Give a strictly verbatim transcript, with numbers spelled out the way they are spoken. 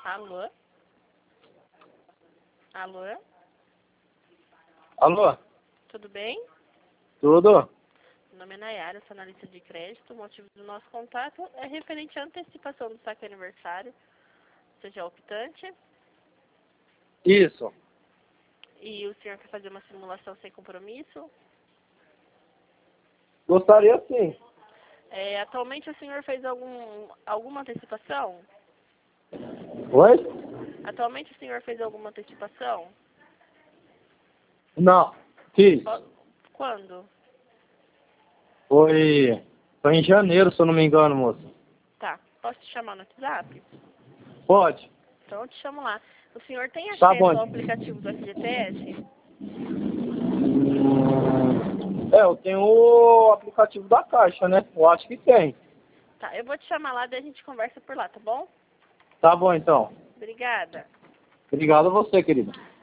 Alô? Alô? Alô? Tudo bem? Tudo? Meu nome é Nayara, sou analista de crédito. O motivo do nosso contato é referente à antecipação do saque aniversário, seja optante. Isso. E o senhor quer fazer uma simulação sem compromisso? Gostaria sim. É, atualmente o senhor fez algum, alguma antecipação? Oi? Atualmente o senhor fez alguma antecipação? Não. Fiz. Quando? Foi... Foi em janeiro, se eu não me engano, moça. Tá. Posso te chamar no WhatsApp? Pode. Então eu te chamo lá. O senhor tem Tá acesso bom. ao aplicativo do F G T S? É, eu tenho o aplicativo da Caixa, né? Eu acho que tem. Tá, eu vou te chamar lá, daí a gente conversa por lá, tá bom? Tá bom, então. Obrigada. Obrigado a você, querida.